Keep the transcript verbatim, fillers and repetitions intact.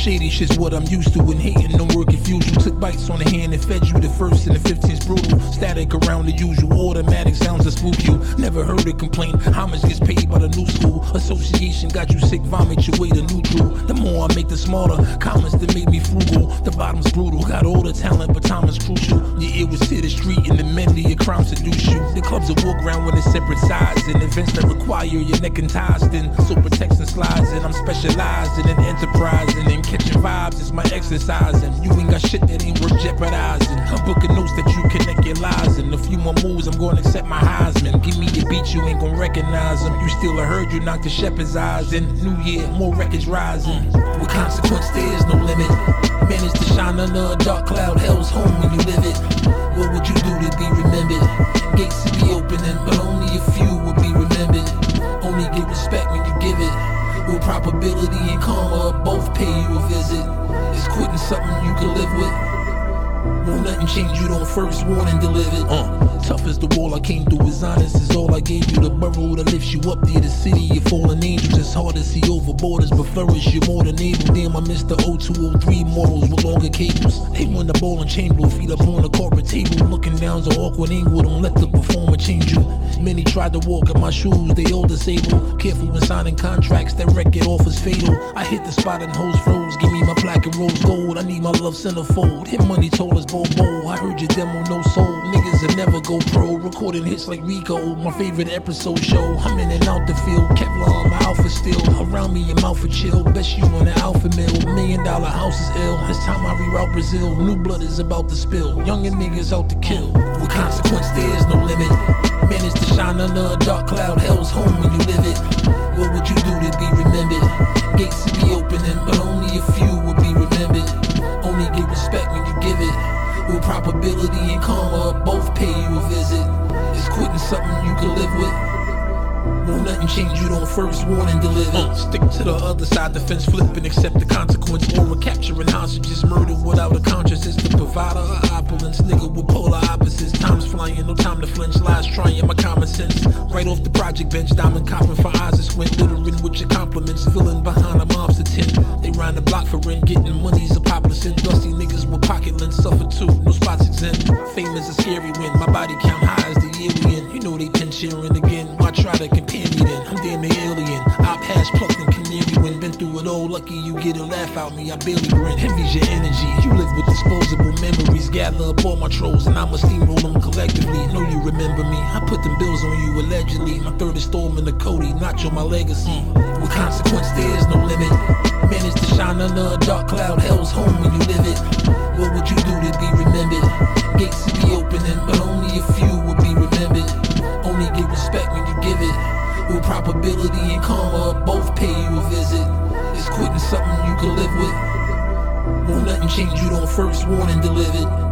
Shady shit's what I'm used to, and hating don't work if usual. Took bites on the hand and fed you the first and the fifteen's brutal. Static around the usual, automatic sounds that spook you. Never heard a complaint, homage gets paid by the new school. Association got you sick, vomit your way to neutral. The more I make the smarter, comments that make me frugal. The bottom's brutal, got all the talent but time is crucial. Your ear was to the street and the men to your crime seduce you. The clubs that walk around with a separate sides, and events that require your neck and ties. Then so protection slides, and I'm specializing in enterprising and catching vibes. It's my exercise, and you ain't got shit that ain't worth jeopardizing. I'm booking notes that you connect your lies, and a few more moves I'm gonna accept my Heisman. Give me a beat, you ain't gonna recognize them. You still a herd, you knock the shepherd's eyes. And new year, more records rising. With consequence, there's no limit. Managed to shine under a dark cloud, hell's home when you live it. What would you do to be remembered? Gates to be opening, but only a few will be remembered. Only get respect when you give it. Will probability and karma both pay you a visit? Is quitting something you can live with? Won't nothing change you don't first warning delivered. Uh, tough as the wall I came through is honest is all I gave you. The burrow that lifts you up there, the city of fallen angels. It's hard to see over borders, but flourish you're more than able. Damn, I miss the oh two oh three morals with longer cables. They won the ball and chamber, feet up on the corporate table. Looking down's an awkward angle, don't let the performer change you. Many tried to walk in my shoes, they all disabled. Careful when signing contracts, that record offers fatal. I hit the spot and hoes froze, give me my plaque and rose gold. I need my love centerfold, hit money tall as Bobo. I heard your demo, no soul, niggas that never go pro. Recording hits like Rico, my favorite episode show. I'm in and out the field, Kevlar, my outfit still. Around me, your mouth for chill, best you on the alpha mill. Million dollar house is ill, it's time I reroute Brazil. New blood is about to spill, younger niggas out to kill. With consequence, there's no limit. Managed to shine under a dark cloud, hell's home when you live it. What would you do to be remembered? Gates to be opening, but only a few will be remembered. Only get respect when you give it. Will probability and karma both pay you a visit? Is quitting something you can live with? Won't nothing change you don't first warning deliver. Uh, stick to the other side, the fence flip and accept the consequence. Or capturing hostages, murder without a conscience. It's the provider of opulence, nigga with polar opposites. Time's flying, no time to flinch, lies trying my common sense. Right off the project bench, diamond copping for eyes that squint. Littering with your compliments, filling behind a mobster tent. They round the block for rent, getting money's a popular sin. Dusty niggas with pocket lens suffer too, no spots exempt. Fame is a scary win, my body count high as the year we in. You know they pin sharing again, why try to compare me then? I'm damn near alien, I've hashed plucked and canary when been through it all. Lucky you get a laugh out me, I barely grin. Envy's your energy, you live with disposable memories. Gather up all my trolls and I'ma steamroll them collectively. Know you remember me, I put them bills on you allegedly. My third installment of Cody, not your my legacy. With consequence there's no limit. Managed to shine under a dark cloud, hell's home when you live it. What would you do to be remembered? Gates to be opening, but only a few will be remembered. Only get respect when you give it. Will probability and karma both pay you a visit? Is quitting something you can live with? Won't nothing change you don't first warning delivered?